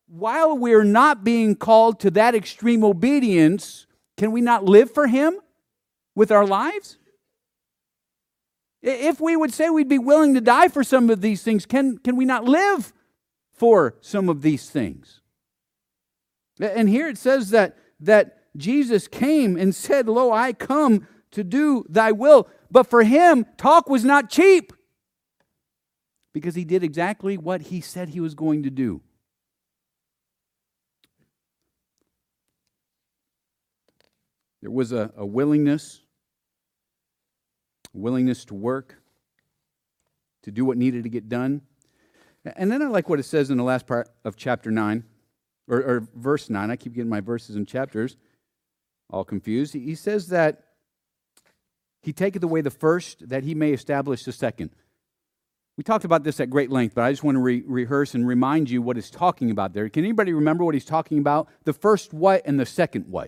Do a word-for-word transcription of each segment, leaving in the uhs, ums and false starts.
while we're not being called to that extreme obedience, can we not live for Him with our lives? If we would say we'd be willing to die for some of these things, can, can we not live for some of these things? And here it says that, that Jesus came and said, "Lo, I come to do thy will." But for Him, talk was not cheap, because He did exactly what He said He was going to do. There was a, a willingness, a willingness to work, to do what needed to get done. And then I like what it says in the last part of chapter nine, or, or verse nine. I keep getting my verses and chapters all confused. He, he says that He taketh away the first, that He may establish the second. We talked about this at great length, but I just want to re- rehearse and remind you what He's talking about there. Can anybody remember what He's talking about? The first what and the second what?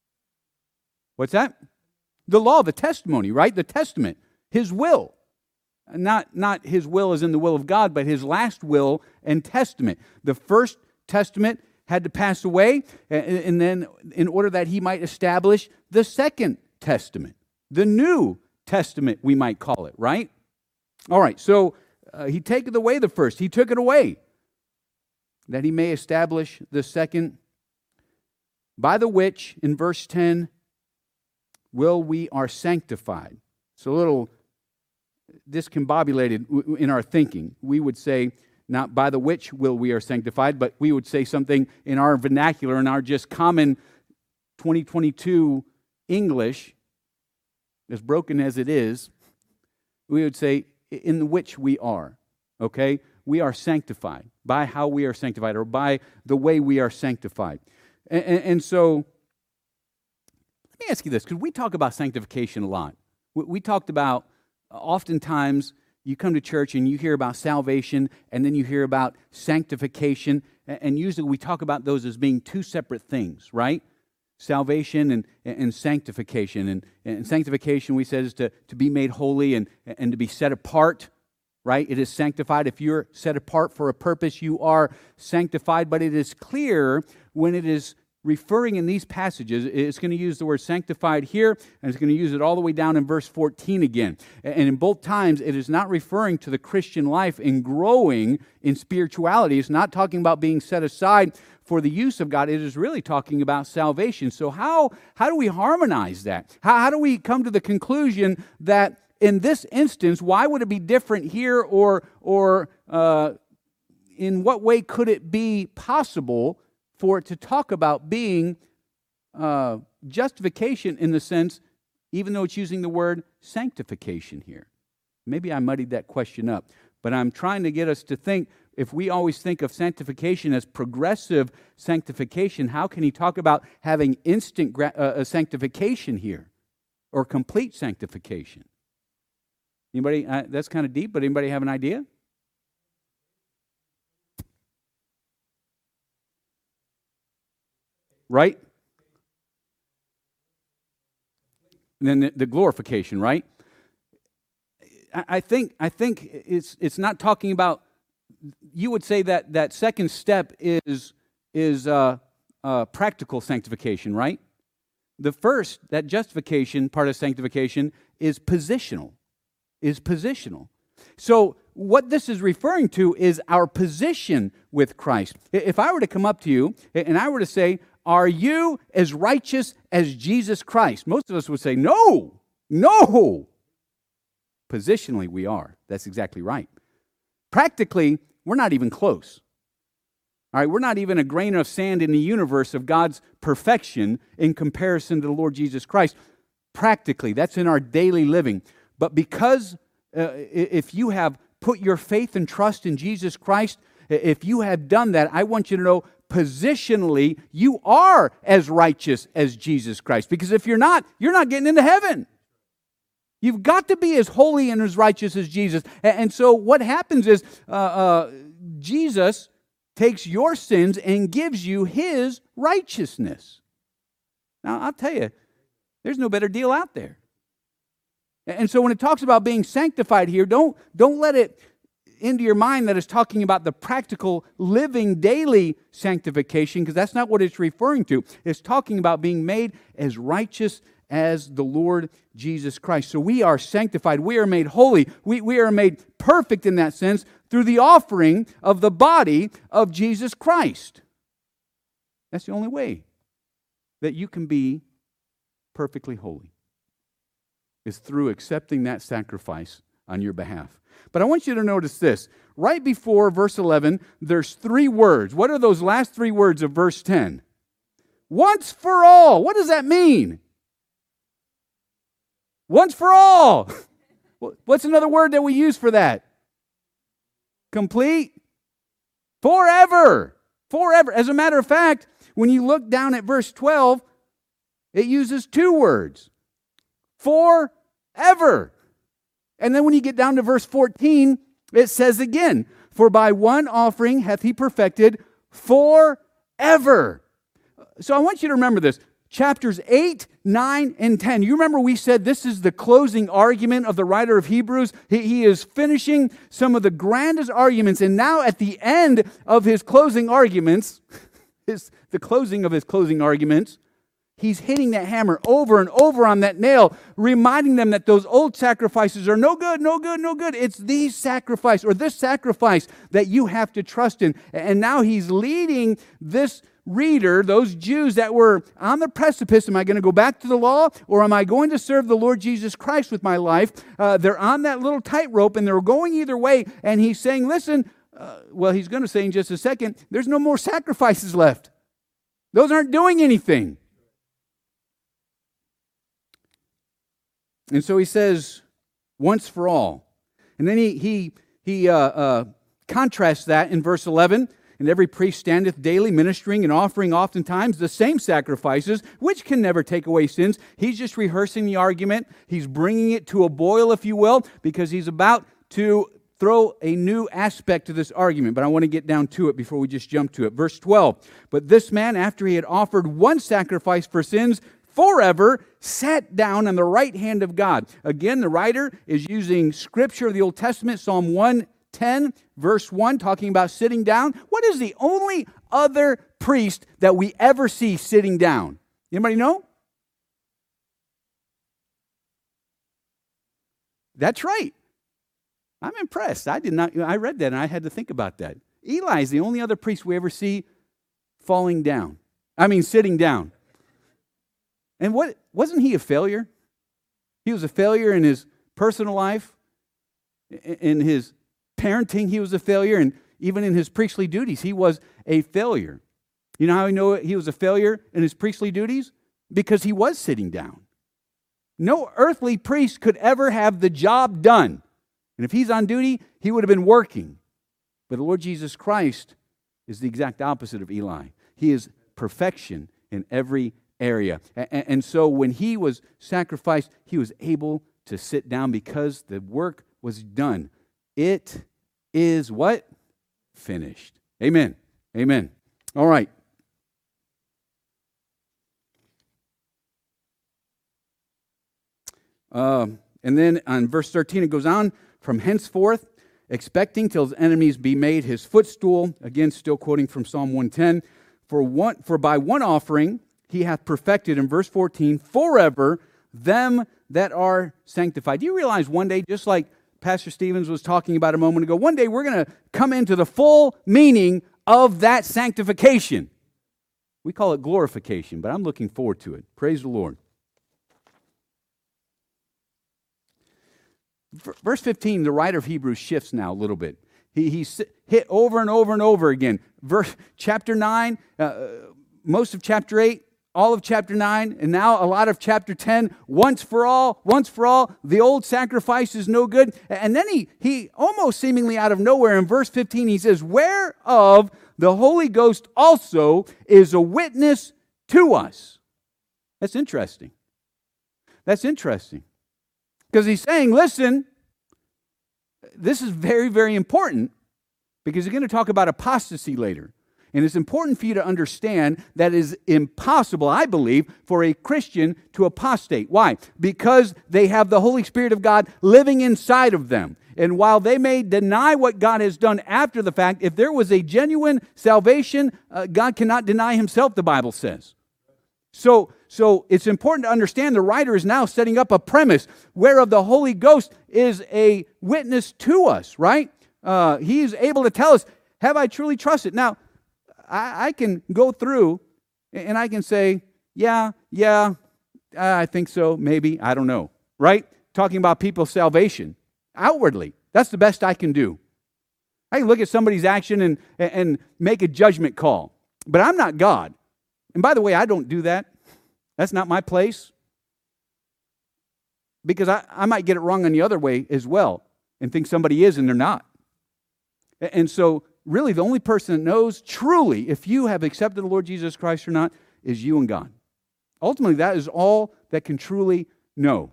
What's that? The law, the testimony, right? The testament, His will. Not, not His will as in the will of God, but His last will and testament. The first testament had to pass away, and then in order that He might establish the second testament, the New Testament, we might call it, right? All right, so uh, He taketh away the first. He took it away, that He may establish the second, by the which, in verse ten, will we are sanctified. It's a little discombobulated in our thinking. We would say, not by the which will we are sanctified, but we would say something in our vernacular, in our just common twenty twenty-two English, as broken as it is, we would say, in which we are, okay? We are sanctified, by how we are sanctified, or by the way we are sanctified. And, and, and so, let me ask you this, because we talk about sanctification a lot. We, we talked about, oftentimes, you come to church and you hear about salvation, and then you hear about sanctification, and usually we talk about those as being two separate things, right? Salvation and, and sanctification. And, and sanctification, we said, is to, to be made holy and, and to be set apart, right? It is sanctified. If you're set apart for a purpose, you are sanctified. But it is clear when it is referring in these passages, it's going to use the word sanctified here, and it's going to use it all the way down in verse fourteen again. And in both times, it is not referring to the Christian life in growing in spirituality. It's not talking about being set aside for the use of God. It is really talking about salvation. So how, how do we harmonize that? How, how do we come to the conclusion that in this instance, why would it be different here, or, or uh, in what way could it be possible for it to talk about being uh, justification in the sense, even though it's using the word sanctification here? Maybe I muddied that question up, but I'm trying to get us to think, if we always think of sanctification as progressive sanctification, how can he talk about having instant gra- uh, sanctification here, or complete sanctification? Anybody, uh, that's kind of deep, but anybody have an idea? Right? And then the, the glorification, right? I, I think I think it's it's not talking about. You would say that that second step is is uh, uh, practical sanctification, right? The first, that justification part of sanctification, is positional. Is positional. So what this is referring to is our position with Christ. If I were to come up to you and I were to say, "Are you as righteous as Jesus Christ?" Most of us would say, "No, no." Positionally, we are. That's exactly right. Practically, we're not even close. All right, we're not even a grain of sand in the universe of God's perfection in comparison to the Lord Jesus Christ. Practically, that's in our daily living. But because uh, if you have put your faith and trust in Jesus Christ, if you have done that, I want you to know, positionally, you are as righteous as Jesus Christ. Because if you're not, you're not getting into heaven. You've got to be as holy and as righteous as Jesus. And so what happens is uh, uh, Jesus takes your sins and gives you His righteousness. Now, I'll tell you, there's no better deal out there. And so when it talks about being sanctified here, don't, don't let it into your mind that it's talking about the practical living daily sanctification, because that's not what it's referring to. It's talking about being made as righteous as the Lord Jesus Christ. So we are sanctified. We are made holy. We, we are made perfect in that sense through the offering of the body of Jesus Christ. That's the only way that you can be perfectly holy, is through accepting that sacrifice on your behalf. But I want you to notice this. Right before verse eleven, there's three words. What are those last three words of verse ten? Once for all. What does that mean? Once for all. What's another word that we use for that? Complete. Forever. Forever. As a matter of fact, when you look down at verse twelve, it uses two words. Forever. And then when you get down to verse fourteen, it says again, for by one offering hath he perfected forever. So I want you to remember this. Chapters eight, nine, and ten. You remember we said this is the closing argument of the writer of Hebrews. He, he is finishing some of the grandest arguments. And now at the end of his closing arguments, his, the closing of his closing arguments, he's hitting that hammer over and over on that nail, reminding them that those old sacrifices are no good, no good, no good. It's these sacrifice or this sacrifice that you have to trust in. And now he's leading this reader, those Jews that were on the precipice, am I going to go back to the law or am I going to serve the Lord Jesus Christ with my life? Uh, they're on that little tightrope and they're going either way. And he's saying, listen, uh, well, he's going to say in just a second, there's no more sacrifices left. Those aren't doing anything. And so he says, once for all. And then he he he uh, uh, contrasts that in verse eleven. And every priest standeth daily, ministering and offering oftentimes the same sacrifices, which can never take away sins. He's just rehearsing the argument. He's bringing it to a boil, if you will, because he's about to throw a new aspect to this argument. But I want to get down to it before we just jump to it. Verse twelve, but this man, after he had offered one sacrifice for sins, forever sat down on the right hand of God. Again, the writer is using scripture of the Old Testament, Psalm one ten, verse one, talking about sitting down. What is the only other priest that we ever see sitting down? Anybody know? That's right. I'm impressed. I did not, I read that and I had to think about that. Eli is the only other priest we ever see falling down. I mean, sitting down. And what, wasn't he a failure? He was a failure in his personal life, in his parenting, he was a failure, and even in his priestly duties, he was a failure. You know how we know he was a failure in his priestly duties? Because he was sitting down. No earthly priest could ever have the job done. And if he's on duty, he would have been working. But the Lord Jesus Christ is the exact opposite of Eli. He is perfection in every area. And so when he was sacrificed, he was able to sit down because the work was done. It is what? Finished. Amen. Amen. All right. Um, and then on verse thirteen, it goes on, from henceforth, expecting till his enemies be made his footstool. Again, still quoting from Psalm one ten. For one, for by one offering he hath perfected, in verse fourteen, forever them that are sanctified. Do you realize one day, just like Pastor Stevens was talking about a moment ago, one day we're going to come into the full meaning of that sanctification. We call it glorification, but I'm looking forward to it. Praise the Lord. Verse fifteen, the writer of Hebrews shifts now a little bit. He, he's hit over and over and over again. Verse, chapter nine, uh, most of chapter eight, all of chapter nine, and now a lot of chapter ten, once for all, once for all, the old sacrifice is no good. And then he, he almost seemingly out of nowhere in verse fifteen, he says, whereof the Holy Ghost also is a witness to us. That's interesting. That's interesting. Because he's saying, listen, this is very, very important because he's going to talk about apostasy later. And it's important for you to understand that it is impossible, I believe, for a Christian to apostate. Why? Because they have the Holy Spirit of God living inside of them. And while they may deny what God has done after the fact, if there was a genuine salvation, uh, God cannot deny himself, the Bible says. So, so it's important to understand the writer is now setting up a premise whereof the Holy Ghost is a witness to us, right? Uh, he is able to tell us, have I truly trusted? Now, I, I can go through and I can say, yeah, yeah, I think so, maybe, I don't know, right? Talking about people's salvation outwardly. That's the best I can do. I can look at somebody's action and, and make a judgment call. But I'm not God. And by the way, I don't do that. That's not my place. Because I, I might get it wrong on the other way as well and think somebody is and they're not. And so, really, the only person that knows truly if you have accepted the Lord Jesus Christ or not is you and God. Ultimately, that is all that can truly know.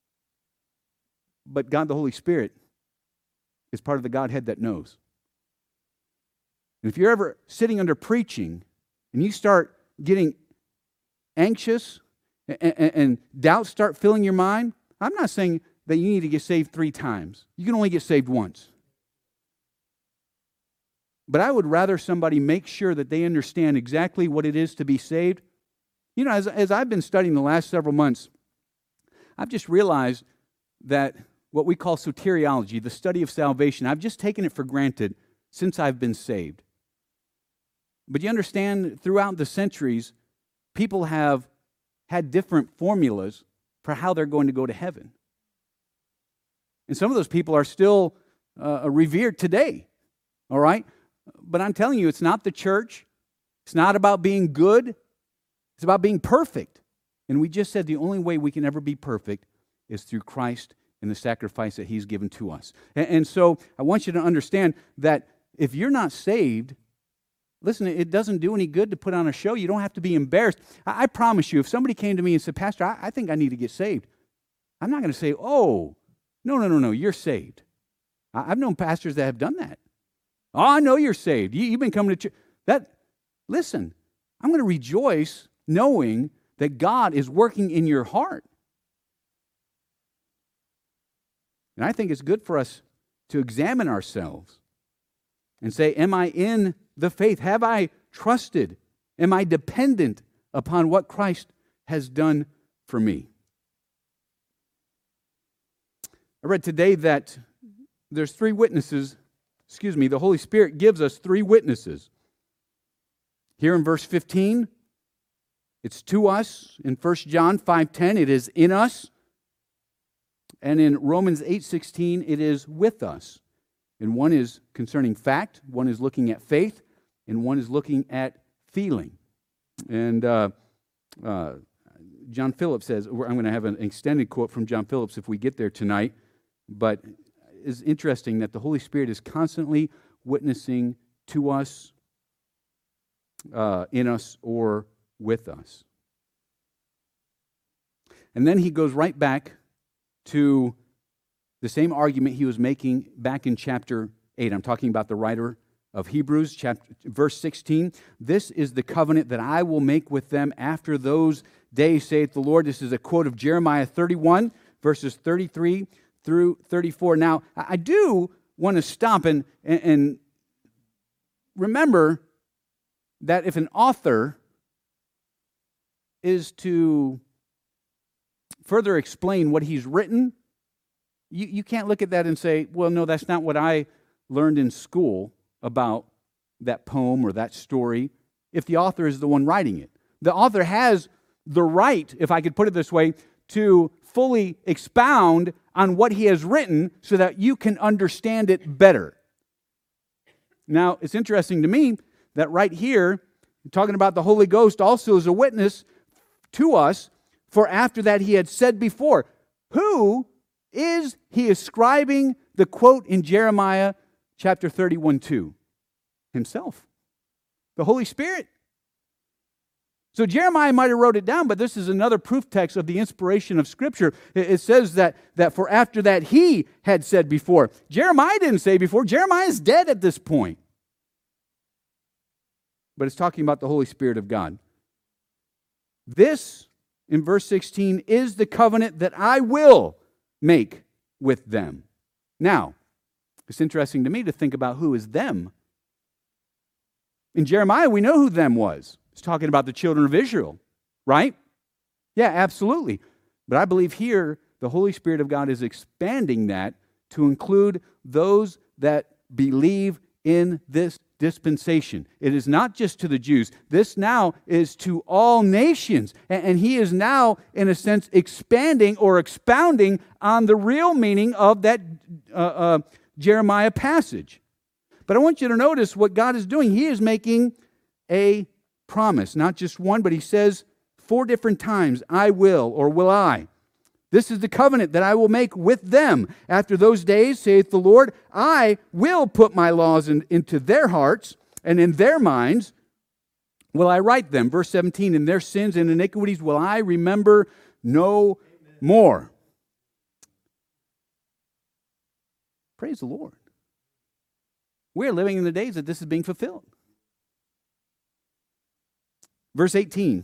But God, the Holy Spirit, is part of the Godhead that knows. And if you're ever sitting under preaching and you start getting anxious and, and, and doubts start filling your mind, I'm not saying that you need to get saved three times. You can only get saved once. But I would rather somebody make sure that they understand exactly what it is to be saved. You know, as, as I've been studying the last several months, I've just realized that what we call soteriology, the study of salvation, I've just taken it for granted since I've been saved. But you understand, throughout the centuries, people have had different formulas for how they're going to go to heaven. And some of those people are still uh, revered today, all right? But I'm telling you, it's not the church. It's not about being good. It's about being perfect. And we just said the only way we can ever be perfect is through Christ and the sacrifice that he's given to us. And, and so I want you to understand that if you're not saved, listen, it doesn't do any good to put on a show. You don't have to be embarrassed. I, I promise you, if somebody came to me and said, Pastor, I, I think I need to get saved, I'm not going to say, oh, no, no, no, no, you're saved. I, I've known pastors that have done that. Oh, I know you're saved. You, you've been coming to church. That, listen, I'm going to rejoice knowing that God is working in your heart. And I think it's good for us to examine ourselves and say, am I in the faith? Have I trusted? Am I dependent upon what Christ has done for me? I read today that there's three witnesses. Excuse me, the Holy Spirit gives us three witnesses. Here in verse fifteen, it's to us. In First John five ten, it is in us. And in Romans eight sixteen, it is with us. And one is concerning fact, one is looking at faith, and one is looking at feeling. And uh, uh, John Phillips says, I'm going to have an extended quote from John Phillips if we get there tonight, but it's interesting that the Holy Spirit is constantly witnessing to us, uh, in us, or with us. And then he goes right back to the same argument he was making back in chapter eight. I'm talking about the writer of Hebrews, chapter, verse sixteen. This is the covenant that I will make with them after those days, saith the Lord. This is a quote of Jeremiah thirty-one, verses thirty-three through thirty-four. Now, I do want to stop and, and remember that if an author is to further explain what he's written, you, you can't look at that and say, well, no, that's not what I learned in school about that poem or that story, if the author is the one writing it. The author has the right, if I could put it this way, to fully expound on what he has written so that you can understand it better. Now, it's interesting to me that right here, talking about the Holy Ghost also is a witness to us, for after that he had said before. Who is he ascribing the quote in Jeremiah chapter thirty-one to? Himself. The Holy Spirit. So Jeremiah might have wrote it down, but this is another proof text of the inspiration of Scripture. It says that, that for after that he had said before. Jeremiah didn't say before. Jeremiah is dead at this point. But it's talking about the Holy Spirit of God. This, in verse sixteen, is the covenant that I will make with them. Now, It's interesting to me to think about who is them. In Jeremiah, we know who them was. It's talking about the children of Israel, right? Yeah, absolutely. But I believe here the Holy Spirit of God is expanding that to include those that believe in this dispensation. It is not just to the Jews. This now is to all nations. And he is now, in a sense, expanding or expounding on the real meaning of that uh, uh, Jeremiah passage. But I want you to notice what God is doing. He is making a promise, not just one, but he says four different times, I will or will I. This is the covenant that I will make with them. After those days, saith the Lord, I will put my laws in, into their hearts, and in their minds will I write them. Verse seventeen, in their sins and iniquities will I remember no Amen. More. Praise the Lord. We're living in the days that this is being fulfilled. Verse eighteen.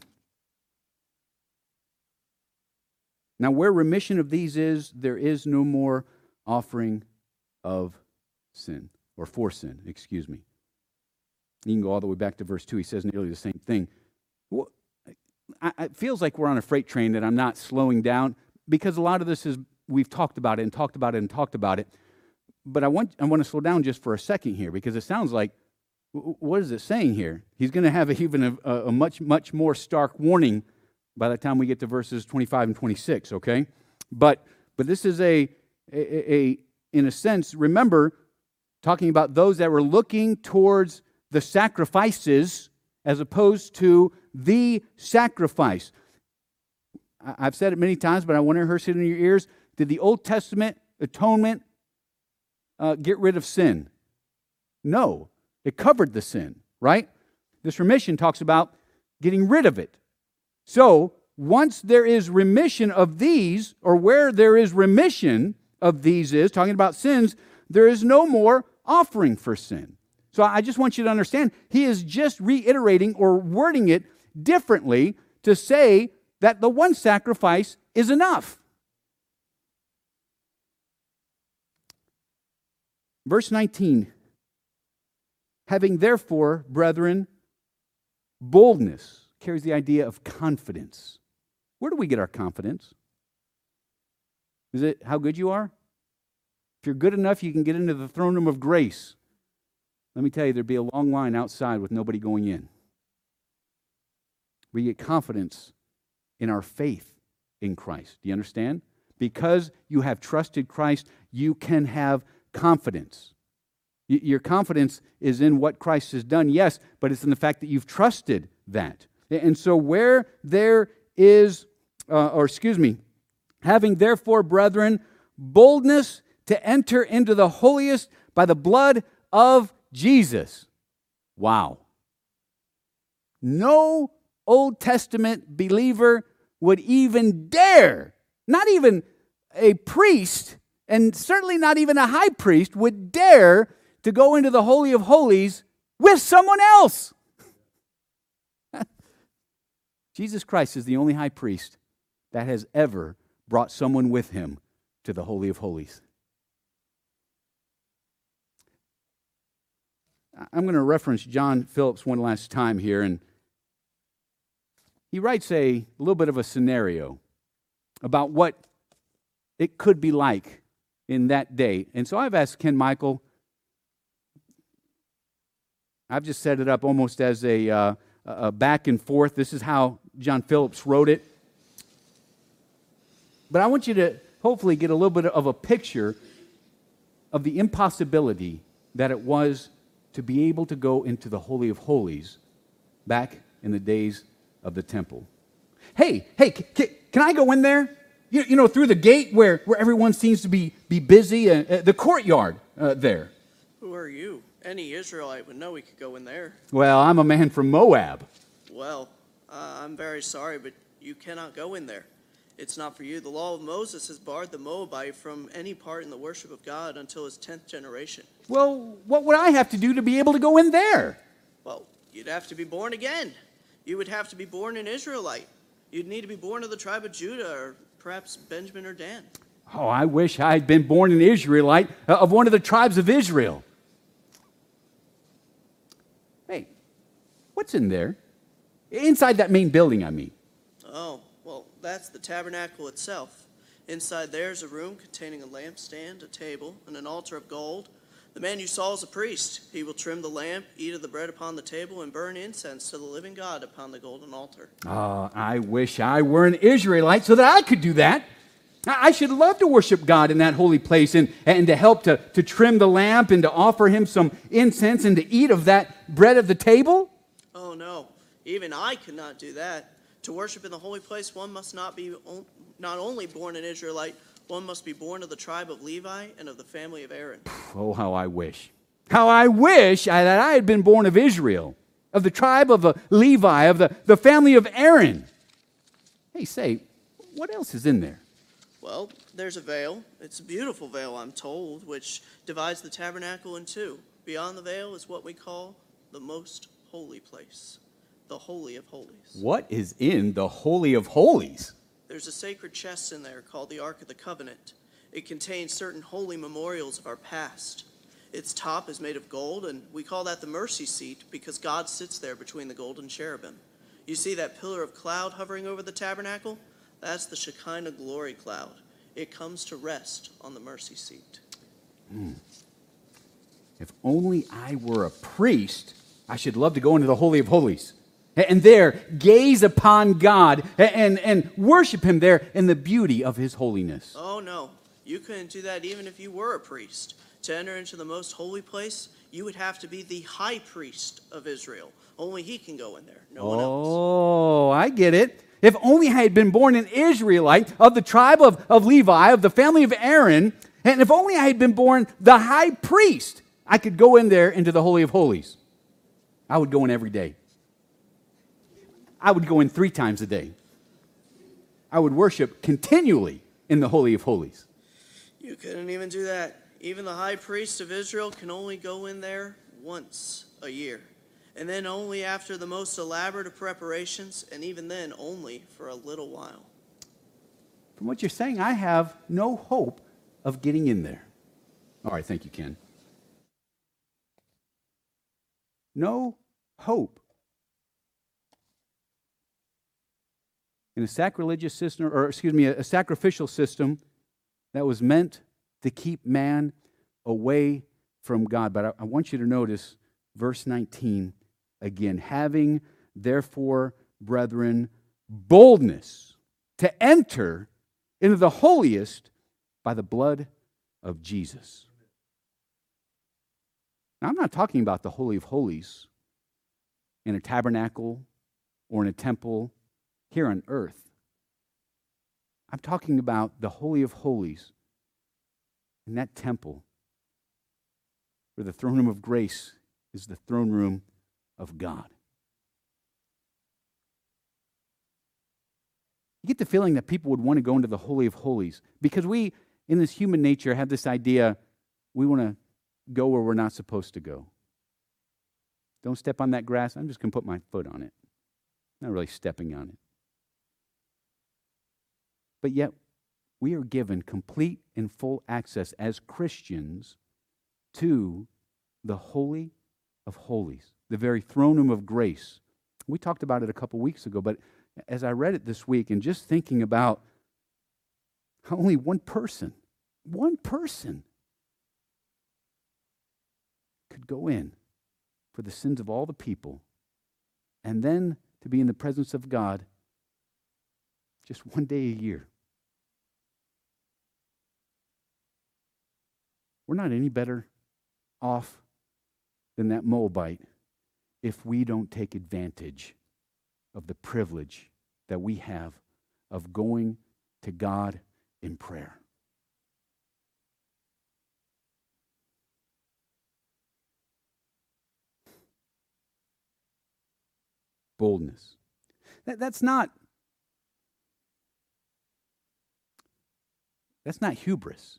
Now, where remission of these is, there is no more offering of sin, or for sin, excuse me. You can go all the way back to verse two. He says nearly the same thing. Well, I, it feels like we're on a freight train that I'm not slowing down, because a lot of this is, we've talked about it and talked about it and talked about it. But I want, I want to slow down just for a second here, because it sounds like, what is it saying here? He's going to have a, even a, a much, much more stark warning by the time we get to verses twenty-five and twenty-six, okay? But but this is a, a, a, in a sense, remember, talking about those that were looking towards the sacrifices as opposed to the sacrifice. I've said it many times, but I want to rehearse it in your ears. Did the Old Testament atonement uh, get rid of sin? No. It covered the sin, right? This remission talks about getting rid of it. So, once there is remission of these, or where there is remission of these is, talking about sins, there is no more offering for sin. So I just want you to understand, he is just reiterating or wording it differently to say that the one sacrifice is enough. Verse nineteen, having therefore, brethren, boldness, carries the idea of confidence. Where do we get our confidence? Is it how good you are? If you're good enough, you can get into the throne room of grace. Let me tell you, there'd be a long line outside with nobody going in. We get confidence in our faith in Christ. Do you understand? Because you have trusted Christ, you can have confidence. Your confidence is in what Christ has done, yes, but it's in the fact that you've trusted that. And so where there is, uh, or excuse me, having therefore, brethren, boldness to enter into the holiest by the blood of Jesus. Wow. No Old Testament believer would even dare, not even a priest, and certainly not even a high priest, would dare to go into the Holy of Holies with someone else. Jesus Christ is the only high priest that has ever brought someone with him to the Holy of Holies. I'm going to reference John Phillips one last time here, and he writes a little bit of a scenario about what it could be like in that day. And so I've asked Ken Michael, I've just set it up almost as a, uh, a back and forth. This is how John Phillips wrote it. But I want you to hopefully get a little bit of a picture of the impossibility that it was to be able to go into the Holy of Holies back in the days of the temple. Hey, hey, c- c- can I go in there? You, you know, through the gate where, where everyone seems to be, be busy, uh, uh, the courtyard uh, there. Who are you? Any Israelite would know we could go in there. Well, I'm a man from Moab. Well, uh, I'm very sorry, but you cannot go in there. It's not for you. The law of Moses has barred the Moabite from any part in the worship of God until his tenth generation. Well, what would I have to do to be able to go in there? Well, you'd have to be born again. You would have to be born an Israelite. You'd need to be born of the tribe of Judah, or perhaps Benjamin or Dan. Oh, I wish I had been born an Israelite uh, of one of the tribes of Israel. Hey, what's in there? Inside that main building, I mean. Oh, well, that's the tabernacle itself. Inside there's a room containing a lampstand, a table, and an altar of gold. The man you saw is a priest. He will trim the lamp, eat of the bread upon the table, and burn incense to the living God upon the golden altar. Oh, I wish I were an Israelite so that I could do that. I should love to worship God in that holy place and, and to help to, to trim the lamp and to offer him some incense and to eat of that bread of the table. Oh, no. Even I could not do that. To worship in the holy place, one must not be not only born an Israelite, one must be born of the tribe of Levi and of the family of Aaron. Oh, how I wish. How I wish I, that I had been born of Israel, of the tribe of uh, Levi, of the, the family of Aaron. Hey, say, what else is in there? Well, there's a veil. It's a beautiful veil, I'm told, which divides the tabernacle in two. Beyond the veil is what we call the most holy place, the Holy of Holies. What is in the Holy of Holies? There's a sacred chest in there called the Ark of the Covenant. It contains certain holy memorials of our past. Its top is made of gold, and we call that the mercy seat because God sits there between the golden cherubim. You see that pillar of cloud hovering over the tabernacle? That's the Shekinah glory cloud. It comes to rest on the mercy seat. Mm. If only I were a priest, I should love to go into the Holy of Holies. And there, gaze upon God and, and worship him there in the beauty of his holiness. Oh, no. You couldn't do that even if you were a priest. To enter into the most holy place, you would have to be the high priest of Israel. Only he can go in there, no one else. Oh, I get it. If only I had been born an Israelite of the tribe of, of Levi, of the family of Aaron, and if only I had been born the high priest, I could go in there into the Holy of Holies. I would go in every day. I would go in three times a day. I would worship continually in the Holy of Holies. You couldn't even do that. Even the high priest of Israel can only go in there once a year. And then only after the most elaborate of preparations, and even then only for a little while. From what you're saying, I have no hope of getting in there. All right, thank you, Ken. No hope. In a sacrilegious system, or excuse me, a, a sacrificial system that was meant to keep man away from God. But I, I want you to notice verse nineteen again. Having, therefore, brethren, boldness to enter into the holiest by the blood of Jesus. Now, I'm not talking about the Holy of Holies in a tabernacle or in a temple here on earth. I'm talking about the Holy of Holies in that temple where the throne room of grace is the throne room of God. You get the feeling that people would want to go into the Holy of Holies because we, in this human nature, have this idea we want to go where we're not supposed to go. Don't step on that grass. I'm just going to put my foot on it. Not really stepping on it. But yet, we are given complete and full access as Christians to the Holy of Holies, the very throne room of grace. We talked about it a couple weeks ago, but as I read it this week and just thinking about how only one person, one person could go in for the sins of all the people and then to be in the presence of God just one day a year. We're not any better off than that Moabite if we don't take advantage of the privilege that we have of going to God in prayer. Boldness. That, that's not that's not hubris.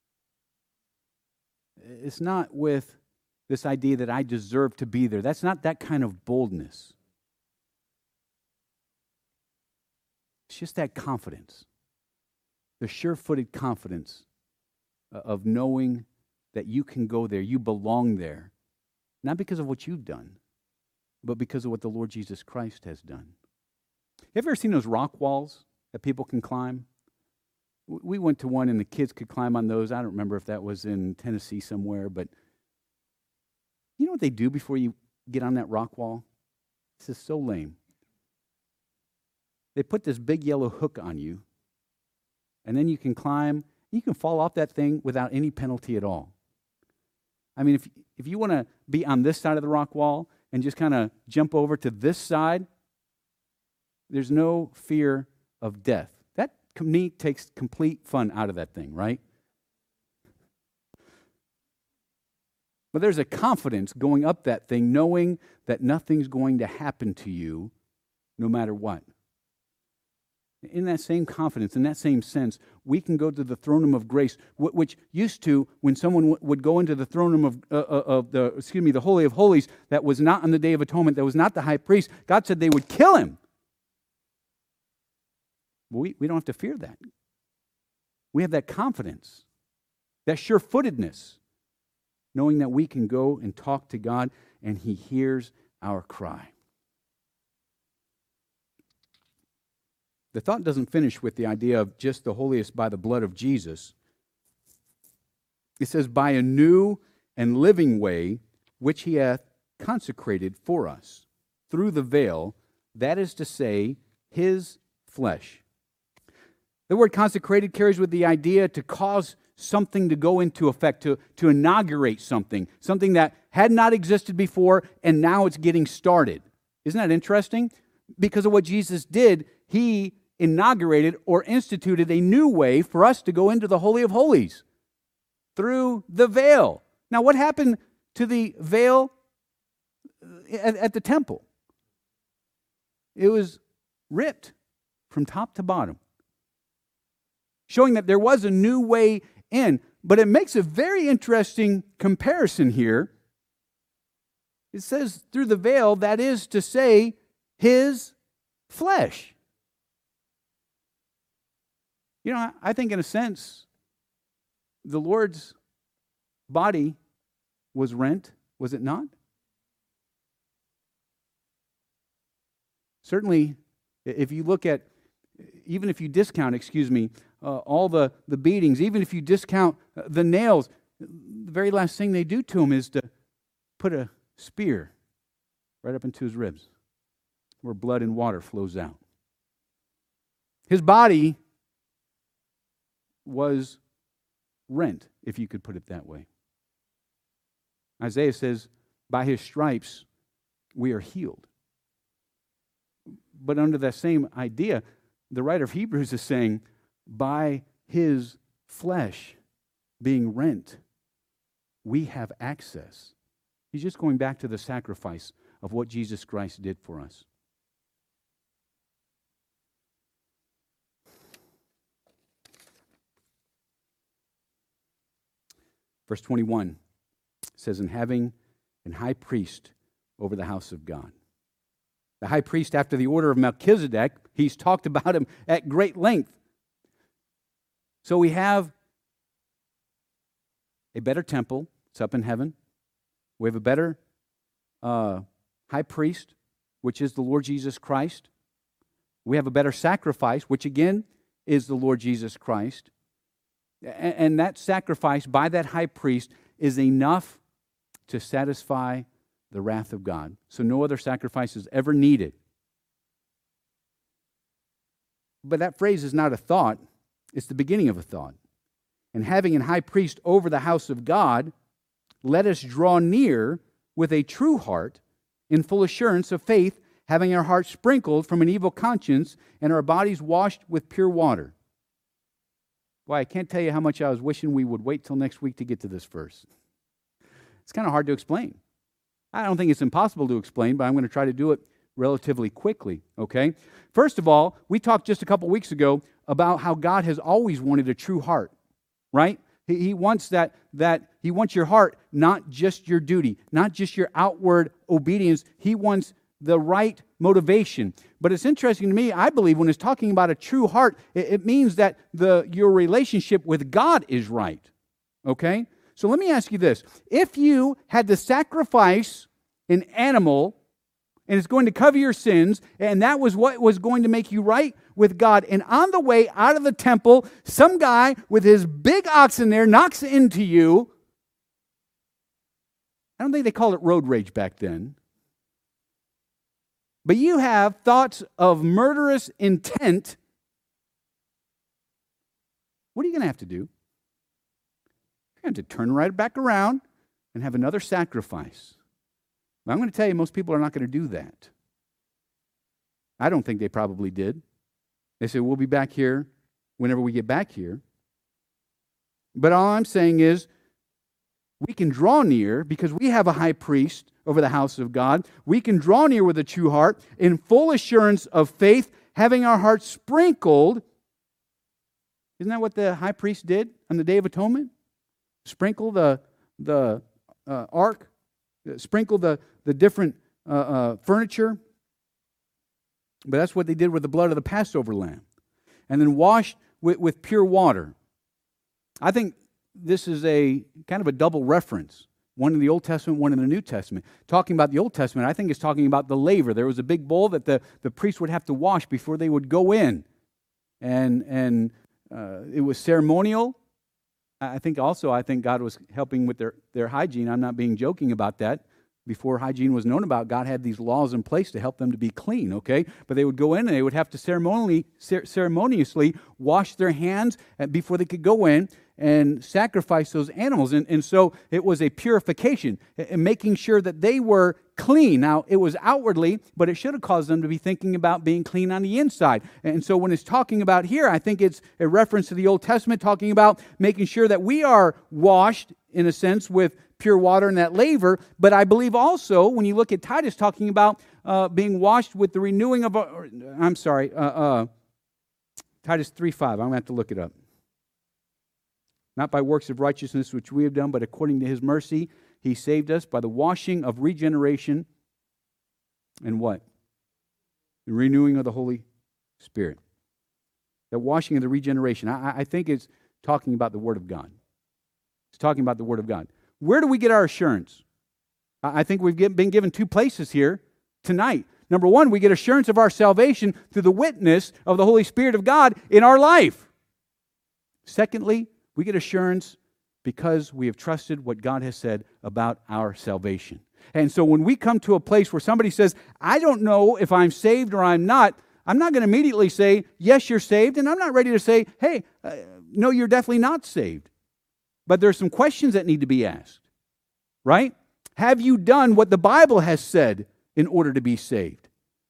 It's not with this idea that I deserve to be there. That's not that kind of boldness. It's just that confidence the sure-footed confidence of knowing that you can go there, you belong there, not because of what you've done, but because of what the Lord Jesus Christ has done. You ever seen those rock walls that people can climb? We went to one and the kids could climb on those. I don't remember if that was in Tennessee somewhere, but you know what they do before you get on that rock wall? This is so lame. They put this big yellow hook on you, and then you can climb. You can fall off that thing without any penalty at all. I mean, if, if you want to be on this side of the rock wall and just kind of jump over to this side, there's no fear of death. That, to me, takes complete fun out of that thing, right? But there's a confidence going up that thing, knowing that nothing's going to happen to you no matter what. In that same confidence, in that same sense, we can go to the throne room of grace, which used to, when someone would go into the throne room of, uh, of the, excuse me, the Holy of Holies, that was not on the Day of Atonement, that was not the high priest, God said they would kill him. Well, we, we don't have to fear that. We have that confidence, that sure-footedness, knowing that we can go and talk to God and He hears our cry. The thought doesn't finish with the idea of just the holiest by the blood of Jesus. It says, by a new and living way, which He hath consecrated for us, through the veil, that is to say, His flesh. The word consecrated carries with the idea to cause something to go into effect, to, to inaugurate something, something that had not existed before, and now it's getting started. Isn't that interesting? Because of what Jesus did, He inaugurated or instituted a new way for us to go into the Holy of Holies through the veil. Now, what happened to the veil at, at the temple? It was ripped from top to bottom, showing that there was a new way in. But it makes a very interesting comparison here. It says through the veil, that is to say, His flesh. You know, I think in a sense, the Lord's body was rent, was it not? Certainly, if you look at, even if you discount, excuse me, uh, all the, the beatings, even if you discount the nails, the very last thing they do to Him is to put a spear right up into His ribs, where blood and water flows out. His body was rent, if you could put it that way. Isaiah says, by His stripes we are healed. But under that same idea, the writer of Hebrews is saying, by His flesh being rent, we have access. He's just going back to the sacrifice of what Jesus Christ did for us. Verse twenty-one says, and having an high priest over the house of God. The high priest after the order of Melchizedek, he's talked about him at great length. So we have a better temple, it's up in heaven. We have a better uh, high priest, which is the Lord Jesus Christ. We have a better sacrifice, which again is the Lord Jesus Christ. And that sacrifice by that high priest is enough to satisfy the wrath of God. So no other sacrifice is ever needed. But that phrase is not a thought, it's the beginning of a thought. And having an high priest over the house of God, let us draw near with a true heart in full assurance of faith, having our hearts sprinkled from an evil conscience and our bodies washed with pure water. Boy, I can't tell you how much I was wishing we would wait till next week to get to this verse. It's kind of hard to explain. I don't think it's impossible to explain, but I'm going to try to do it relatively quickly, okay? First of all, we talked just a couple weeks ago about how God has always wanted a true heart, right? He, he wants that, that, He wants your heart, not just your duty, not just your outward obedience. He wants the right motivation. But it's interesting to me, I believe, when it's talking about a true heart, it, it means that the your relationship with God is right. Okay? So let me ask you this. If you had to sacrifice an animal and it's going to cover your sins, and that was what was going to make you right with God, and on the way out of the temple, some guy with his big oxen there knocks into you. I don't think they called it road rage back then. But you have thoughts of murderous intent. What are you going to have to do? You're going to have to turn right back around and have another sacrifice. But I'm going to tell you, most people are not going to do that. I don't think they probably did. They said, we'll be back here whenever we get back here. But all I'm saying is, we can draw near because we have a high priest over the house of God. We can draw near with a true heart in full assurance of faith, having our hearts sprinkled. Isn't that what the high priest did on the Day of Atonement? Sprinkle the, the uh, ark, sprinkle the, the different uh, uh, furniture. But that's what they did with the blood of the Passover lamb. And then washed with, with pure water. I think this is a kind of a double reference. One in the Old Testament, one in the New Testament. Talking about the Old Testament, I think it's talking about the laver. There was a big bowl that the, the priest would have to wash before they would go in. And, and uh, it was ceremonial. I think also, I think God was helping with their, their hygiene. I'm not being joking about that. Before hygiene was known about, God had these laws in place to help them to be clean, okay? But they would go in and they would have to ceremonially, ceremoniously wash their hands before they could go in and sacrifice those animals. And, and so it was a purification, and making sure that they were clean. Now, it was outwardly, but it should have caused them to be thinking about being clean on the inside. And so when it's talking about here, I think it's a reference to the Old Testament, talking about making sure that we are washed, in a sense, with pure water and that laver. But I believe also, when you look at Titus, talking about uh, being washed with the renewing of, our, I'm sorry, uh, uh, Titus three five. I'm going to have to look it up. Not by works of righteousness which we have done, but according to his mercy, he saved us by the washing of regeneration and what? The renewing of the Holy Spirit. The washing of the regeneration. I, I think it's talking about the Word of God. It's talking about the Word of God. Where do we get our assurance? I think we've been given two places here tonight. Number one, we get assurance of our salvation through the witness of the Holy Spirit of God in our life. Secondly, we get assurance because we have trusted what God has said about our salvation. And so when we come to a place where somebody says, I don't know if I'm saved or I'm not, I'm not going to immediately say, yes, you're saved. And I'm not ready to say, hey, uh, no, you're definitely not saved. But there's some questions that need to be asked, right? Have you done what the Bible has said in order to be saved?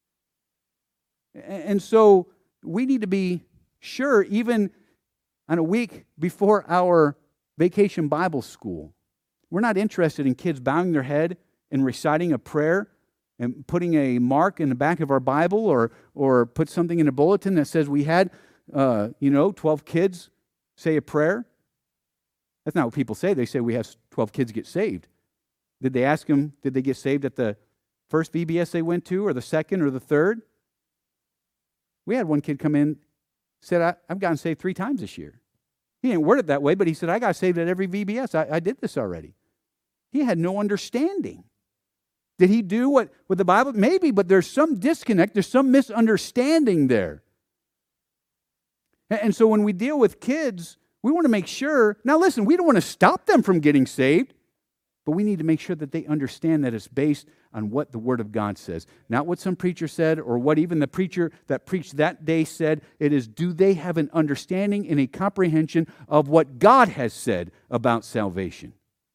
And so we need to be sure, even on a week before our vacation Bible school, we're not interested in kids bowing their head and reciting a prayer and putting a mark in the back of our Bible, or or put something in a bulletin that says we had, uh, you know, twelve kids say a prayer. That's not what people say. They say we have twelve kids get saved. Did they ask them, did they get saved at the first V B S they went to, or the second, or the third? We had one kid come in, said, I, I've gotten saved three times this year. He didn't word it that way, but he said, I got saved at every V B S. I, I did this already. He had no understanding. Did he do what with the Bible? Maybe, but there's some disconnect. There's some misunderstanding there. And, and so when we deal with kids, we want to make sure, now listen, we don't want to stop them from getting saved, but we need to make sure that they understand that it's based on what the Word of God says. Not what some preacher said or what even the preacher that preached that day said. It is, do they have an understanding and a comprehension of what God has said about salvation?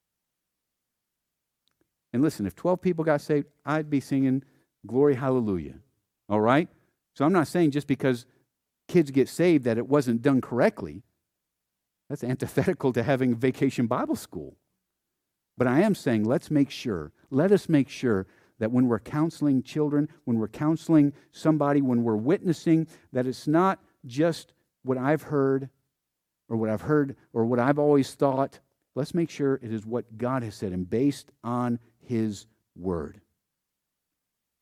And listen, if twelve people got saved, I'd be singing glory, hallelujah. All right? So I'm not saying just because kids get saved that it wasn't done correctly. That's antithetical to having vacation Bible school. But I am saying, let's make sure, let us make sure that when we're counseling children, when we're counseling somebody, when we're witnessing, that it's not just what I've heard or what I've heard or what I've always thought. Let's make sure it is what God has said and based on His Word.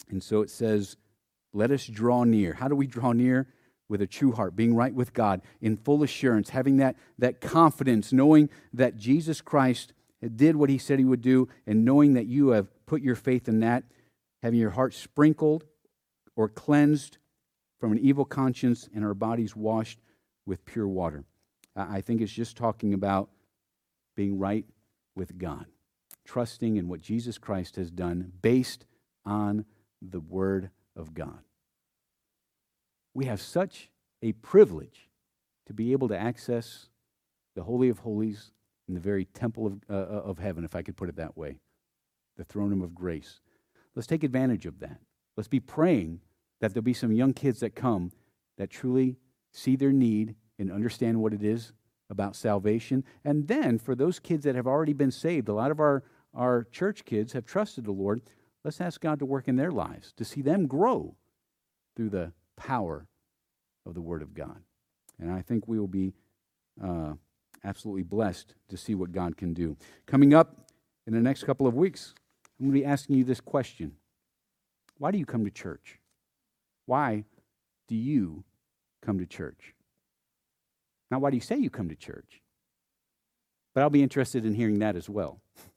And so it says, let us draw near. How do we draw near? With a true heart, being right with God, in full assurance, having that, that confidence, knowing that Jesus Christ did what he said he would do, and knowing that you have put your faith in that, having your heart sprinkled or cleansed from an evil conscience and our bodies washed with pure water. I think it's just talking about being right with God, trusting in what Jesus Christ has done based on the Word of God. We have such a privilege to be able to access the Holy of Holies in the very temple of, uh, of heaven, if I could put it that way, the throne room of grace. Let's take advantage of that. Let's be praying that there'll be some young kids that come that truly see their need and understand what it is about salvation. And then for those kids that have already been saved, a lot of our, our church kids have trusted the Lord. Let's ask God to work in their lives, to see them grow through the power of the Word of God. And I think we will be uh, absolutely blessed to see what God can do. Coming up in the next couple of weeks, I'm going to be asking you this question. Why do you come to church? Why do you come to church? Not why do you say you come to church? But I'll be interested in hearing that as well.